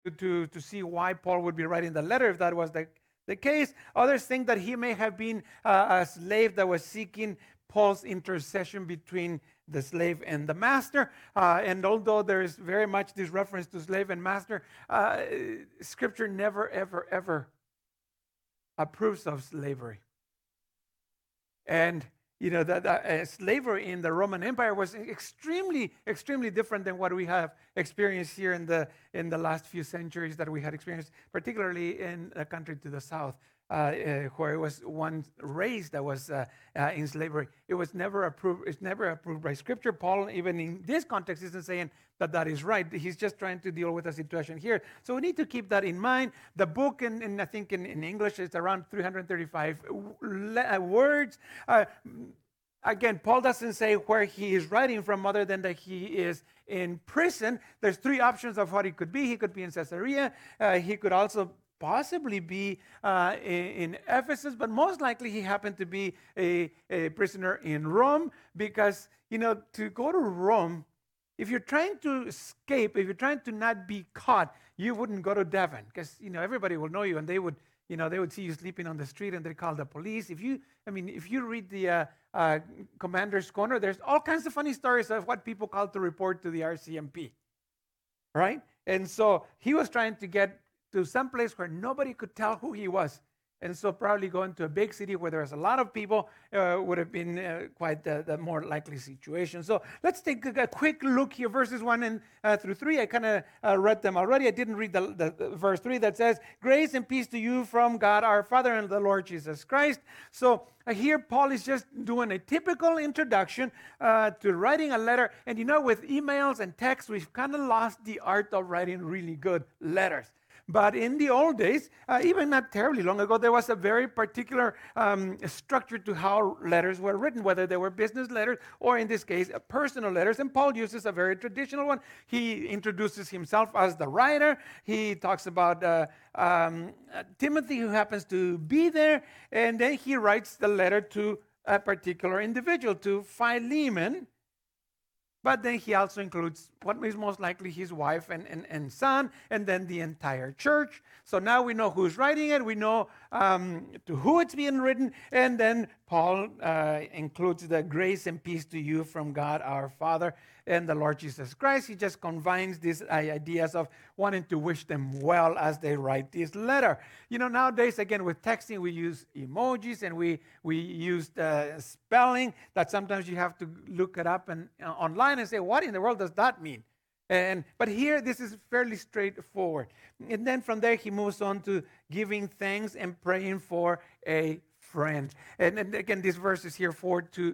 to see why Paul would be writing the letter if that was the case. Others think that he may have been a slave that was seeking Paul's intercession between the slave and the master. And although there is very much this reference to slave and master, Scripture never, ever, ever approves of slavery. And that slavery in the Roman Empire was extremely, extremely different than what we have experienced here in the last few centuries that we had experienced, particularly in a country to the south, where it was one race that was in slavery. It was never approved. It's never approved by Scripture. Paul, even in this context, isn't saying that is right. He's just trying to deal with a situation here. So we need to keep that in mind. The book, I think in English, is around 335 words. Again, Paul doesn't say where he is writing from other than that he is in prison. There's three options of what he could be. He could be in Caesarea. He could also possibly be in Ephesus, but most likely he happened to be a prisoner in Rome because, to go to Rome, if you're trying to escape, if you're trying to not be caught, you wouldn't go to Devon because, everybody will know you and they would see you sleeping on the street and they call the police. If you read the Commander's Corner, there's all kinds of funny stories of what people call to report to the RCMP, right? And so he was trying to get to some place where nobody could tell who he was. And so probably going to a big city where there's a lot of people would have been quite the more likely situation. So let's take a quick look here, verses 1 through 3. I kind of read them already. I didn't read the verse 3 that says, grace and peace to you from God our Father and the Lord Jesus Christ. So here Paul is just doing a typical introduction to writing a letter. And with emails and texts, we've kind of lost the art of writing really good letters. But in the old days, even not terribly long ago, there was a very particular structure to how letters were written, whether they were business letters or, in this case, personal letters. And Paul uses a very traditional one. He introduces himself as the writer. He talks about Timothy, who happens to be there. And then he writes the letter to a particular individual, to Philemon. But then he also includes what is most likely his wife and son, and then the entire church. So now we know who's writing it. We know to who it's being written. And then Paul includes the grace and peace to you from God our Father and the Lord Jesus Christ. He just combines these ideas of wanting to wish them well as they write this letter. Nowadays, again, with texting, we use emojis and we use spelling that sometimes you have to look it up and online and say, what in the world does that mean? But here, this is fairly straightforward. And then from there, he moves on to giving thanks and praying for a friend. And again, this verse is here 4 to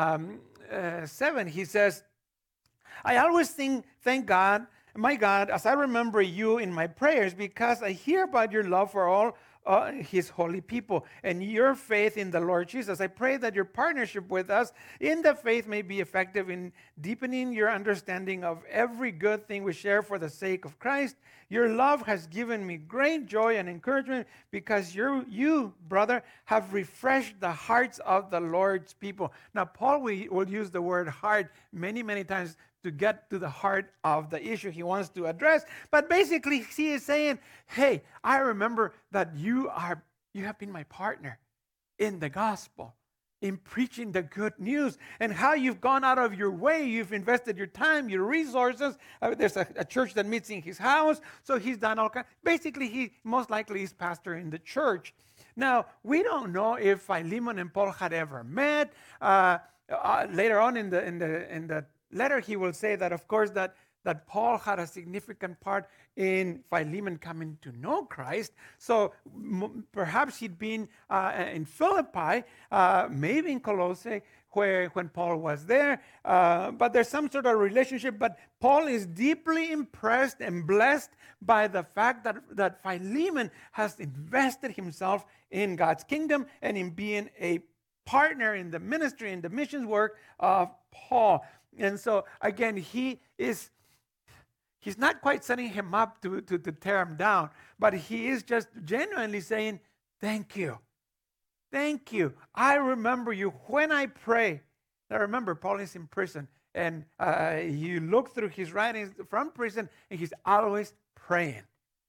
7. He says, I always thank God, my God, as I remember you in my prayers, because I hear about your love for all his holy people and your faith in the Lord Jesus. I pray that your partnership with us in the faith may be effective in deepening your understanding of every good thing we share for the sake of Christ. Your love has given me great joy and encouragement because you, brother, have refreshed the hearts of the Lord's people. Now, Paul will use the word heart many, many times to get to the heart of the issue he wants to address. But basically, he is saying, hey, I remember that you have been my partner in the gospel, in preaching the good news, and how you've gone out of your way. You've invested your time, your resources. There's a church that meets in his house, so he's done all kinds. Basically, he most likely is pastor in the church. Now, we don't know if Philemon and Paul had ever met. Later on in the letter, he will say that, of course, that Paul had a significant part in Philemon coming to know Christ. So perhaps he'd been in Philippi, maybe in Colossae, when Paul was there. But there's some sort of relationship. But Paul is deeply impressed and blessed by the fact that Philemon has invested himself in God's kingdom and in being a partner in the ministry, in the missions work of Paul. And so, again, he's not quite setting him up to tear him down, but he is just genuinely saying, thank you. Thank you. I remember you when I pray. Now, remember, Paul is in prison, and you look through his writings from prison, and he's always praying.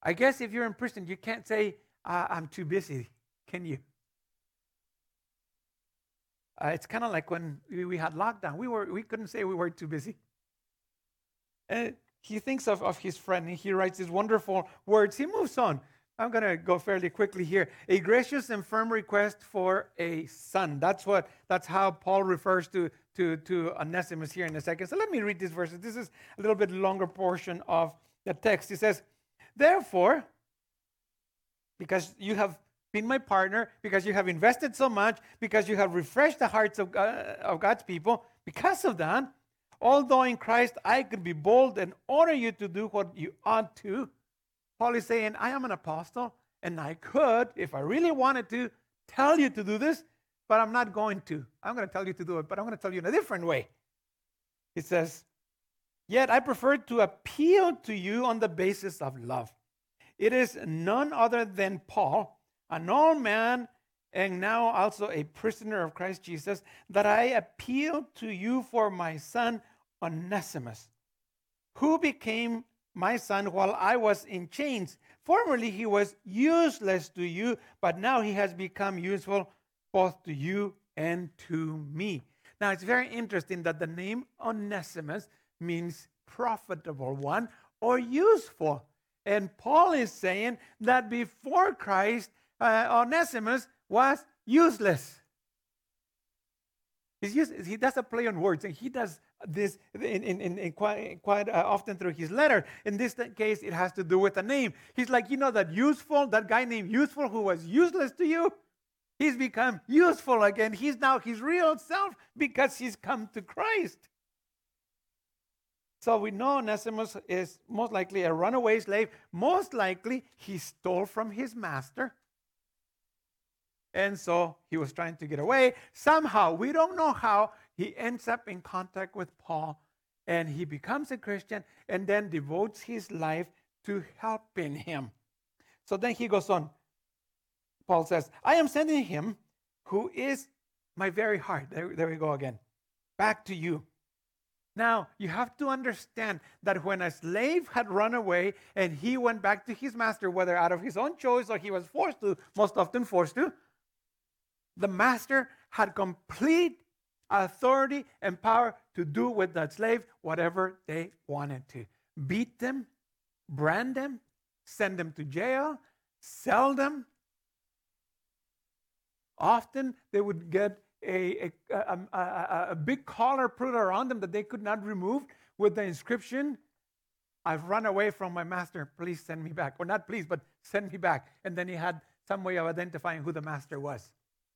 I guess if you're in prison, you can't say, I'm too busy, can you? It's kind of like when we had lockdown. We couldn't say we were too busy. And he thinks of his friend, and he writes these wonderful words. He moves on. I'm going to go fairly quickly here. A gracious and firm request for a son. That's how Paul refers to Onesimus here in a second. So let me read these verses. This is a little bit longer portion of the text. He says, therefore, because you have been my partner, because you have invested so much, because you have refreshed the hearts of God's people, because of that, although in Christ I could be bold and order you to do what you ought to, Paul is saying, I am an apostle, and I could, if I really wanted to, tell you to do this, but I'm not going to. I'm going to tell you to do it, but I'm going to tell you in a different way. He says, yet I prefer to appeal to you on the basis of love. It is none other than Paul, an old man, and now also a prisoner of Christ Jesus, that I appeal to you for my son Onesimus, who became my son while I was in chains. Formerly he was useless to you, but now he has become useful both to you and to me. Now it's very interesting that the name Onesimus means profitable one or useful. And Paul is saying that before Christ, Onesimus was useless. He does a play on words, and he does this in quite often through his letter. In this case, it has to do with a name. He's like, that guy named Useful who was useless to you, he's become useful again. He's now his real self because he's come to Christ. So we know Onesimus is most likely a runaway slave. Most likely he stole from his master. And so he was trying to get away. Somehow, we don't know how, he ends up in contact with Paul, and he becomes a Christian and then devotes his life to helping him. So then he goes on. Paul says, I am sending him who is my very heart. There we go again. Back to you. Now, you have to understand that when a slave had run away and he went back to his master, whether out of his own choice or he was forced to, most often forced to, the master had complete authority and power to do with that slave whatever they wanted to. Beat them, brand them, send them to jail, sell them. Often they would get a big collar put around them that they could not remove with the inscription, I've run away from my master, please send me back. Or not please, but send me back. And then he had some way of identifying who the master was.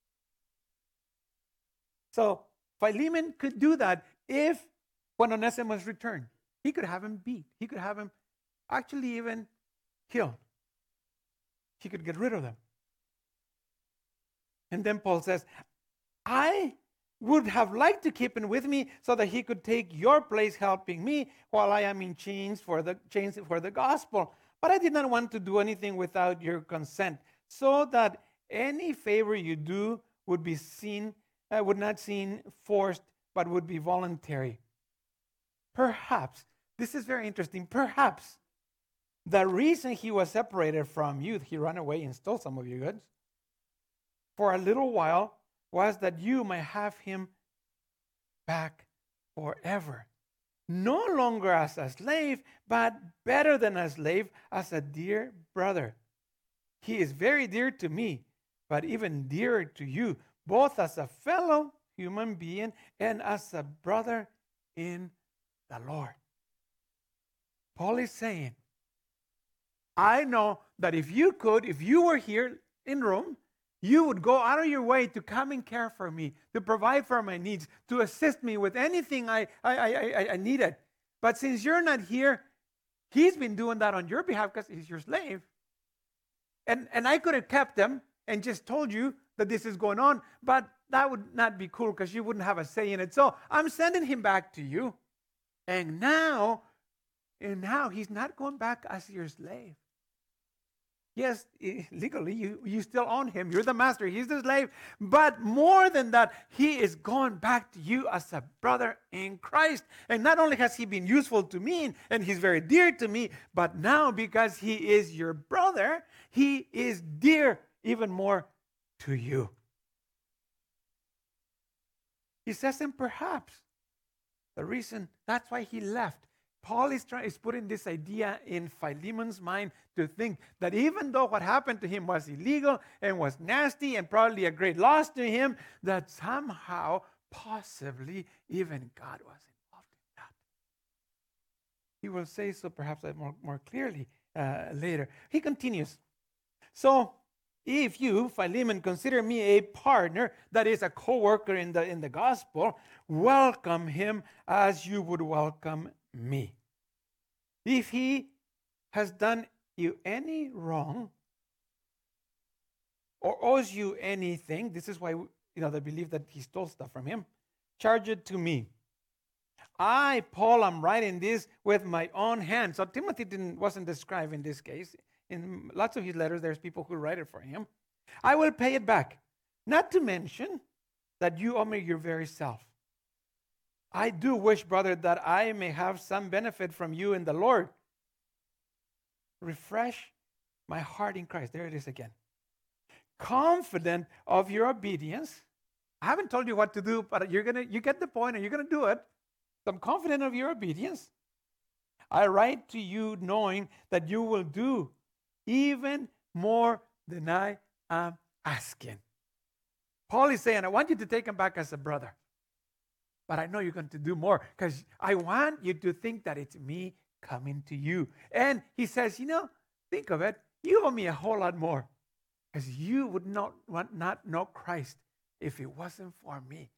So Philemon could do that if, when Onesimus returned, he could have him beat. He could have him actually even killed. He could get rid of them. And then Paul says, I would have liked to keep him with me so that he could take your place helping me while I am in chains for the gospel. But I did not want to do anything without your consent, so that any favor you do would not seem forced, but would be voluntary. Perhaps, this is very interesting, perhaps the reason he was separated from you, he ran away and stole some of your goods, for a little while, was that you might have him back forever. No longer as a slave, but better than a slave, as a dear brother. He is very dear to me, but even dearer to you, both as a fellow human being and as a brother in the Lord. Paul is saying, I know that if you were here in Rome, you would go out of your way to come and care for me, to provide for my needs, to assist me with anything I needed. But since you're not here, he's been doing that on your behalf because he's your slave. And I could have kept him and just told you that this is going on, but that would not be cool because you wouldn't have a say in it. So I'm sending him back to you. And now he's not going back as your slave. Yes, legally, you still own him. You're the master. He's the slave. But more than that, he is going back to you as a brother in Christ. And not only has he been useful to me, and he's very dear to me, but now because he is your brother, he is dear even more to you. He says, and perhaps the reason, that's why he left. Paul is putting this idea in Philemon's mind to think that even though what happened to him was illegal and was nasty and probably a great loss to him, that somehow, possibly, even God was involved in that. He will say so perhaps more clearly later. He continues. So, if you, Philemon, consider me a partner, that is a co-worker in the gospel, welcome him as you would welcome me. If he has done you any wrong or owes you anything, this is why they believe that he stole stuff from him, charge it to me. I, Paul, am writing this with my own hand. So Timothy wasn't described in this case. In lots of his letters, there's people who write it for him. I will pay it back. Not to mention that you owe me your very self. I do wish, brother, that I may have some benefit from you in the Lord. Refresh my heart in Christ. There it is again. Confident of your obedience. I haven't told you what to do, but you get the point and you're going to do it. So I'm confident of your obedience. I write to you knowing that you will do even more than I am asking. Paul is saying, I want you to take him back as a brother. But I know you're going to do more because I want you to think that it's me coming to you. And he says, think of it. You owe me a whole lot more because you would not know Christ if it wasn't for me.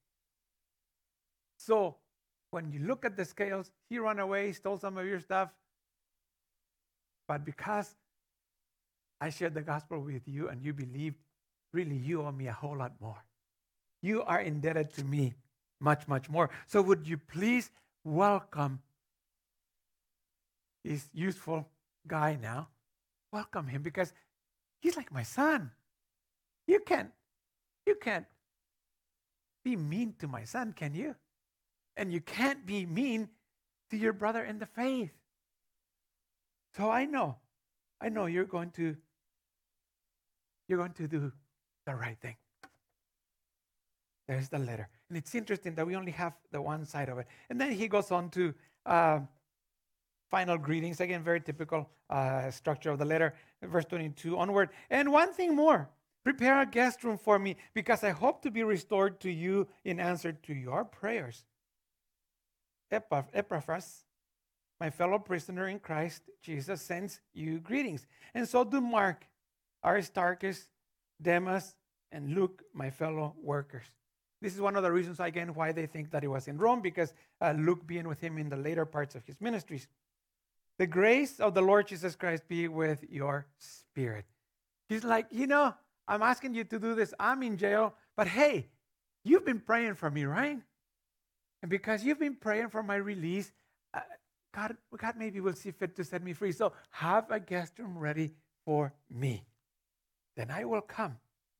So when you look at the scales, he ran away, stole some of your stuff. But because I shared the gospel with you and you believed, really you owe me a whole lot more. You are indebted to me much, much more. So would you please welcome this useful guy now? Welcome him because he's like my son. You can't be mean to my son, can you? And you can't be mean to your brother in the faith. So I know you're going to do the right thing. There's the letter. And it's interesting that we only have the one side of it. And then he goes on to final greetings. Again, very typical structure of the letter. Verse 22 onward. And one thing more. Prepare a guest room for me because I hope to be restored to you in answer to your prayers. Epaphras, my fellow prisoner in Christ Jesus, sends you greetings. And so do Mark, Aristarchus, Demas, and Luke, my fellow workers. This is one of the reasons, again, why they think that he was in Rome, because Luke being with him in the later parts of his ministries. The grace of the Lord Jesus Christ be with your spirit. He's like, I'm asking you to do this. I'm in jail, but hey, you've been praying for me, right? And because you've been praying for my release, God maybe will see fit to set me free. So have a guest room ready for me. Then I will come.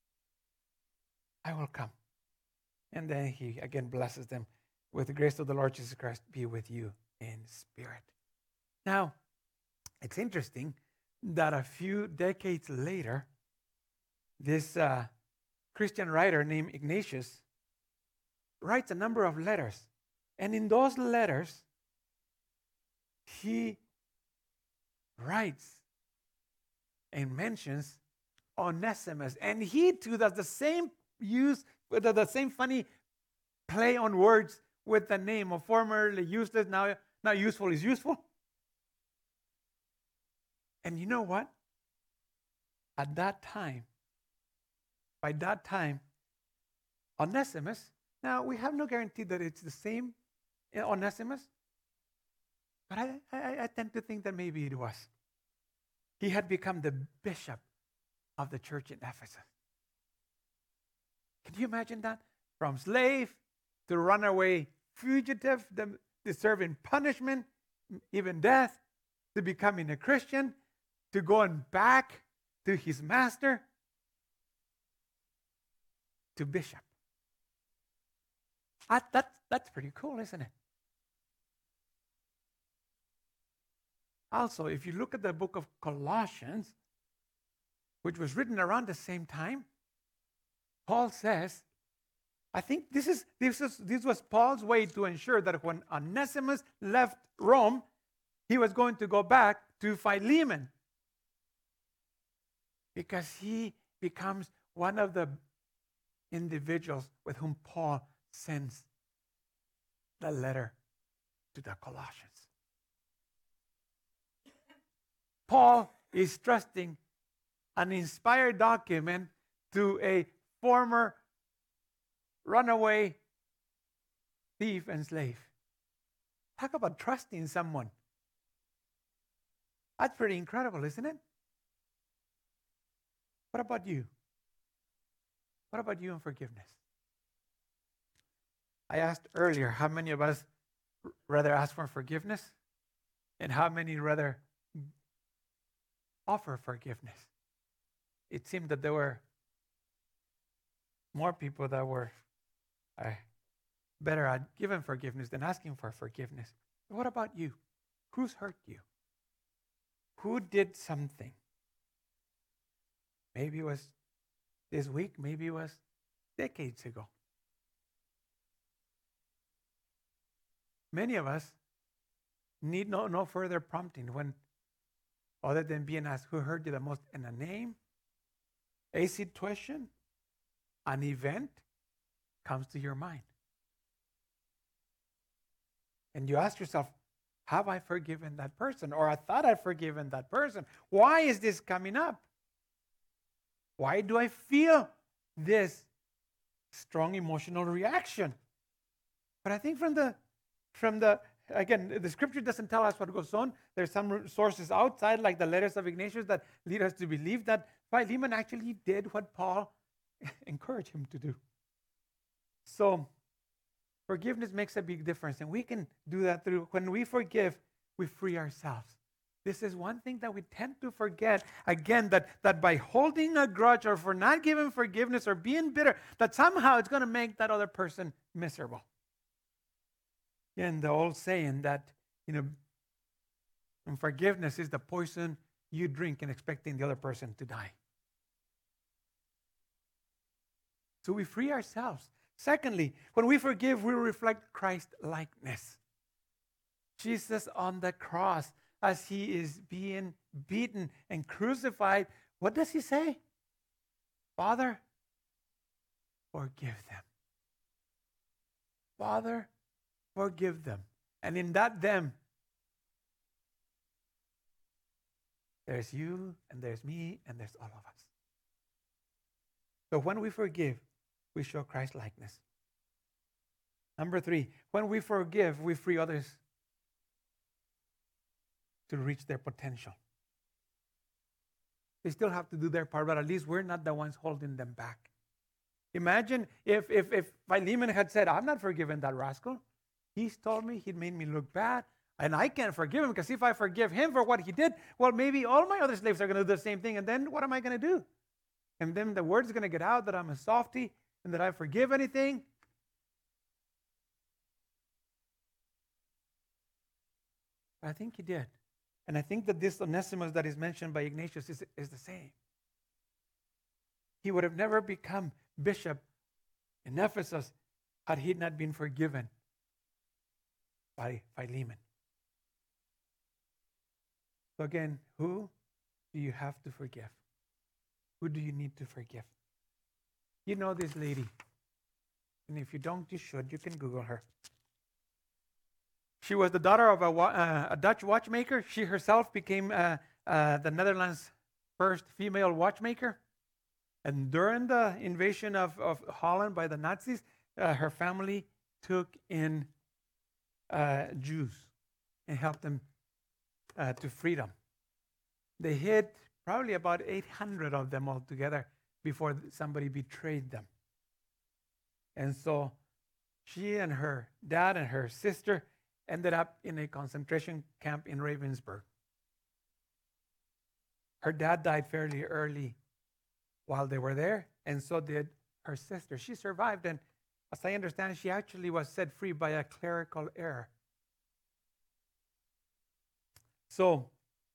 I will come. And then he again blesses them with the grace of the Lord Jesus Christ be with you in spirit. Now, it's interesting that a few decades later, this Christian writer named Ignatius writes a number of letters. And in those letters, he writes and mentions Onesimus. And he too does the same funny play on words with the name of formerly useless, now useful is useful. And you know what? By that time, Onesimus, now we have no guarantee that it's the same Onesimus, but I tend to think that maybe it was. He had become the bishop of the church in Ephesus. Can you imagine that? From slave to runaway fugitive, deserving punishment, even death, to becoming a Christian, to going back to his master, to bishop. That's pretty cool, isn't it? Also, if you look at the book of Colossians, which was written around the same time, Paul says, I think this was Paul's way to ensure that when Onesimus left Rome, he was going to go back to Philemon, because he becomes one of the individuals with whom Paul sends the letter to the Colossians. Paul is trusting an inspired document to a former runaway thief and slave. Talk about trusting someone. That's pretty incredible, isn't it? What about you? What about you and forgiveness? I asked earlier, how many of us rather ask for forgiveness? And how many rather offer forgiveness? It seemed that there were more people that were better at giving forgiveness than asking for forgiveness. What about you? Who's hurt you? Who did something? Maybe it was this week, maybe it was decades ago. Many of us need no further prompting when, other than being asked who hurt you the most, in a name, a situation, an event comes to your mind. And you ask yourself, have I forgiven that person? Or I thought I'd forgiven that person. Why is this coming up? Why do I feel this strong emotional reaction? But I think from the again, the scripture doesn't tell us what goes on. There's some sources outside, like the letters of Ignatius, that lead us to believe that Philemon actually did what Paul encouraged him to do. So forgiveness makes a big difference, and we can do that through, when we forgive, we free ourselves. This is one thing that we tend to forget, again, that by holding a grudge or for not giving forgiveness or being bitter, that somehow it's going to make that other person miserable. And the old saying that, and forgiveness is the poison you drink in expecting the other person to die. So we free ourselves. Secondly, when we forgive, we reflect Christ-likeness. Jesus on the cross, as he is being beaten and crucified, what does he say? Father, forgive them. Father, forgive them. And in that them, there's you and there's me and there's all of us. So when we forgive, we show Christ-likeness. Number 3, when we forgive, we free others to reach their potential. They still have to do their part, but at least we're not the ones holding them back. Imagine if Philemon had said, I'm not forgiving that rascal. He's told me, he made me look bad, and I can't forgive him, because if I forgive him for what he did, well, maybe all my other slaves are going to do the same thing, and then what am I going to do? And then the word's going to get out that I'm a softy and that I forgive anything. I think he did. And I think that this Onesimus that is mentioned by Ignatius is the same. He would have never become bishop in Ephesus had he not been forgiven by Philemon. So again, who do you have to forgive? Who do you need to forgive? You know this lady. And if you don't, you should. You can Google her. She was the daughter of a Dutch watchmaker. She herself became the Netherlands' first female watchmaker. And during the invasion of Holland by the Nazis, her family took in Jews and helped them to freedom. They hid probably about 800 of them altogether before somebody betrayed them. And so she and her dad and her sister ended up in a concentration camp in Ravensbrück. Her dad died fairly early while they were there, and so did her sister. She survived, and as I understand, she actually was set free by a clerical error. So,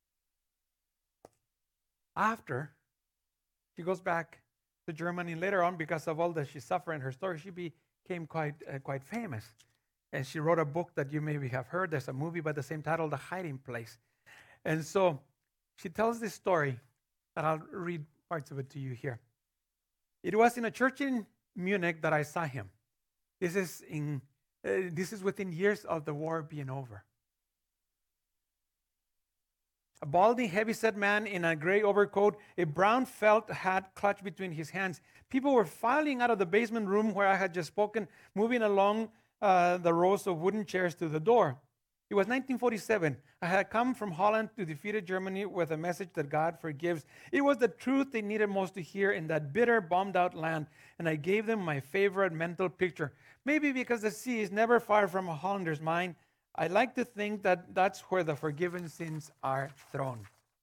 after she goes back to Germany later on, because of all that she suffered in her story, she became quite famous. And she wrote a book that you maybe have heard. There's a movie by the same title, The Hiding Place. And so she tells this story, and I'll read parts of it to you here. It was in a church in Munich that I saw him. This is within years of the war being over. A balding, heavy-set man in a gray overcoat, a brown felt hat clutched between his hands. People were filing out of the basement room where I had just spoken, moving along the rows of wooden chairs to the door. It was 1947. I had come from Holland to defeated Germany with a message that God forgives. It was the truth they needed most to hear in that bitter, bombed-out land, and I gave them my favorite mental picture. Maybe because the sea is never far from a Hollander's mind, I like to think that that's where the forgiven sins are thrown.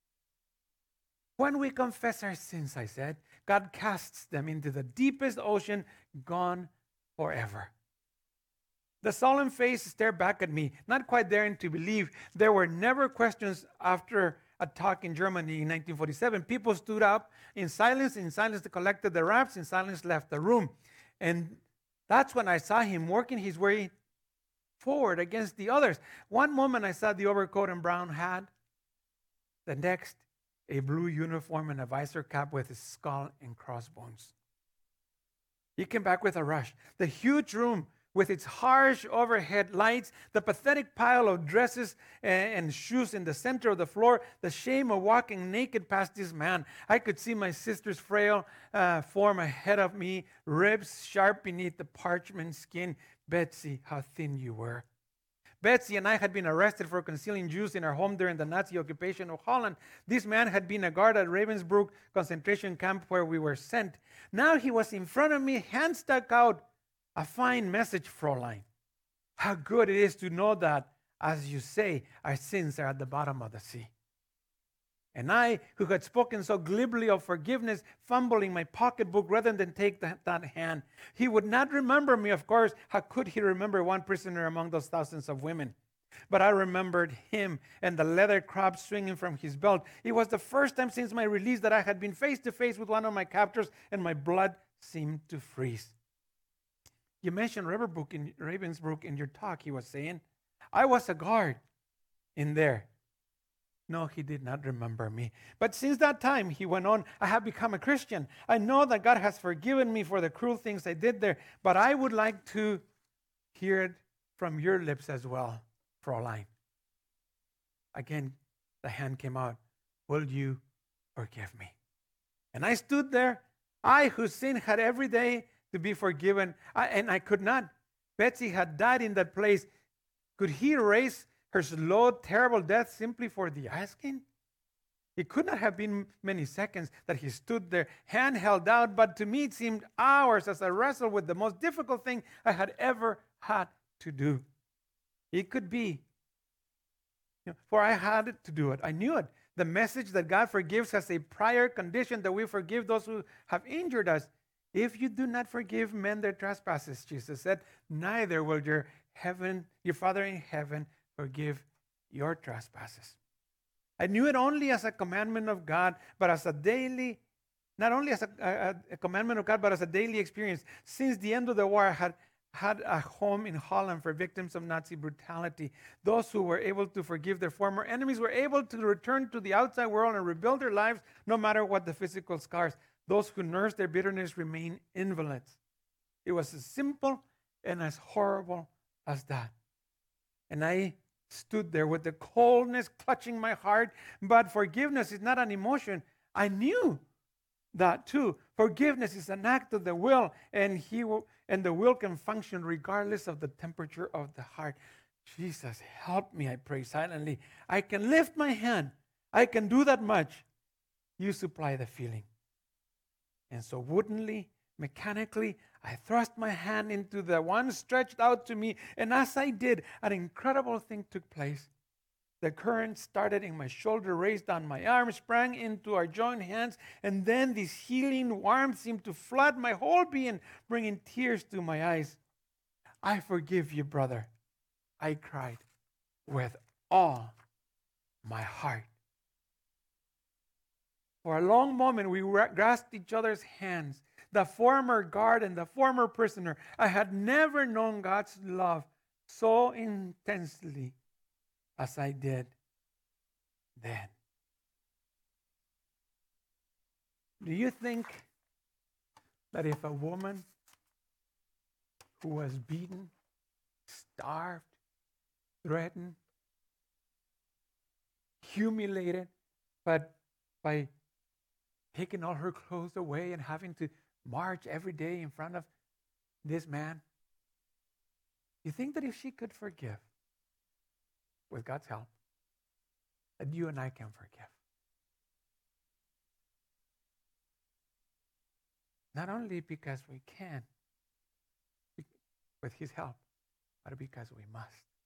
When we confess our sins, I said, God casts them into the deepest ocean, gone forever. The solemn face stared back at me, not quite daring to believe. There were never questions after a talk in Germany in 1947. People stood up in silence they collected the wraps, in silence left the room. And that's when I saw him working his way forward against the others. One moment I saw the overcoat and brown hat. The next, a blue uniform and a visor cap with a skull and crossbones. He came back with a rush. The huge room with its harsh overhead lights, the pathetic pile of dresses and shoes in the center of the floor, the shame of walking naked past this man. I could see my sister's frail form ahead of me, ribs sharp beneath the parchment skin. Betsy, how thin you were. Betsy and I had been arrested for concealing Jews in our home during the Nazi occupation of Holland. This man had been a guard at Ravensbrück concentration camp where we were sent. Now he was in front of me, hand stuck out. A fine message, Fräulein. How good it is to know that, as you say, our sins are at the bottom of the sea. And I, who had spoken so glibly of forgiveness, fumbling my pocketbook rather than take that hand. He would not remember me, of course. How could he remember one prisoner among those thousands of women? But I remembered him and the leather crop swinging from his belt. It was the first time since my release that I had been face to face with one of my captors, and my blood seemed to freeze. You mentioned Ravensbrück in your talk, he was saying. I was a guard in there. No, he did not remember me. But since that time, he went on, I have become a Christian. I know that God has forgiven me for the cruel things I did there, but I would like to hear it from your lips as well, Fräulein. Again, the hand came out. Will you forgive me? And I stood there, I whose sin had every day to be forgiven, and I could not. Betsy had died in that place. Could he erase her slow, terrible death simply for the asking? It could not have been many seconds that he stood there, hand held out, but to me it seemed hours as I wrestled with the most difficult thing I had ever had to do. It could be, for I had to do it. I knew it. The message that God forgives has a prior condition that we forgive those who have injured us. If you do not forgive men their trespasses, Jesus said, neither will your Father in heaven forgive your trespasses. I knew it only as a commandment of God, but as a daily, not only as a commandment of God, but as a daily experience. Since the end of the war, I had a home in Holland for victims of Nazi brutality. Those who were able to forgive their former enemies were able to return to the outside world and rebuild their lives, no matter what the physical scars. Those who nursed their bitterness remain invalids. It was as simple and as horrible as that. And I stood there with the coldness clutching my heart. But forgiveness is not an emotion. I knew that too. Forgiveness is an act of the will, and the will can function regardless of the temperature of the heart. Jesus, help me, I pray silently. I can lift my hand. I can do that much. You supply the feeling. And so woodenly, mechanically, I thrust my hand into the one stretched out to me, and as I did, an incredible thing took place. The current started in my shoulder, raced down my arm, sprang into our joined hands, and then this healing warmth seemed to flood my whole being, bringing tears to my eyes. I forgive you, brother, I cried with all my heart. For a long moment, we grasped each other's hands. The former guard and the former prisoner. I had never known God's love so intensely as I did then. Do you think that if a woman who was beaten, starved, threatened, humiliated, but by taking all her clothes away and having to march every day in front of this man, you think that if she could forgive, with God's help, that you and I can forgive? Not only because we can, with his help, but because we must.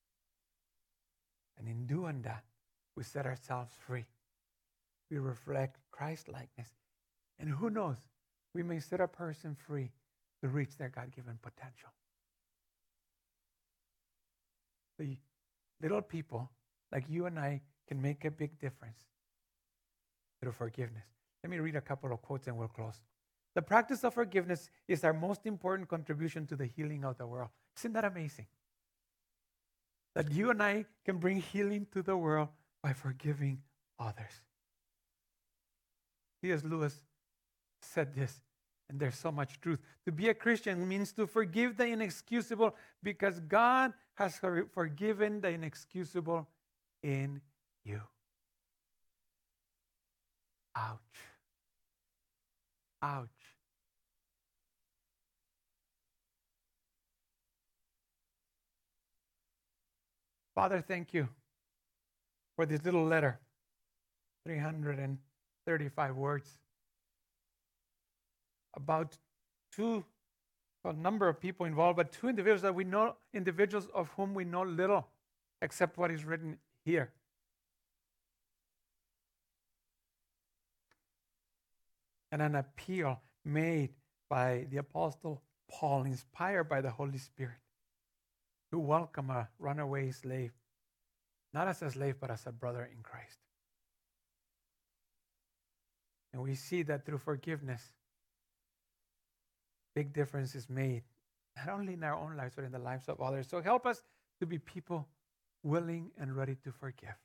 And in doing that, we set ourselves free. We reflect Christ-likeness. And who knows, we may set a person free to reach their God-given potential. The little people like you and I can make a big difference through forgiveness. Let me read a couple of quotes and we'll close. The practice of forgiveness is our most important contribution to the healing of the world. Isn't that amazing? That you and I can bring healing to the world by forgiving others. C.S. Lewis said this, and there's so much truth. To be a Christian means to forgive the inexcusable because God has forgiven the inexcusable in you. Ouch. Ouch. Father, thank you for this little letter, 335 words, about a number of people involved, but two individuals that we know, individuals of whom we know little, except what is written here. And an appeal made by the Apostle Paul, inspired by the Holy Spirit, to welcome a runaway slave, not as a slave, but as a brother in Christ. And we see that through forgiveness, big difference is made, not only in our own lives, but in the lives of others. So help us to be people willing and ready to forgive.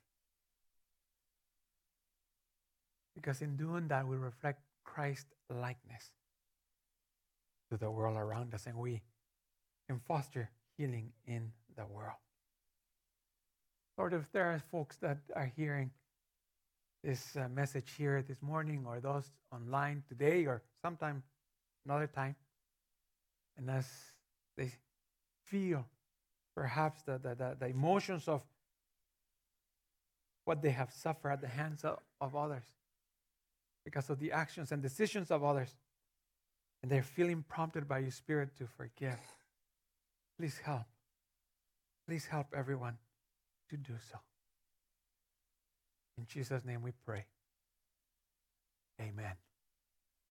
Because in doing that, we reflect Christ-likeness to the world around us, and we can foster healing in the world. Lord, if there are folks that are hearing this message here this morning, or those online today, or sometime another time, and as they feel perhaps the emotions of what they have suffered at the hands of others because of the actions and decisions of others, and they're feeling prompted by your Spirit to forgive, please help. Please help everyone to do so. In Jesus' name we pray. Amen.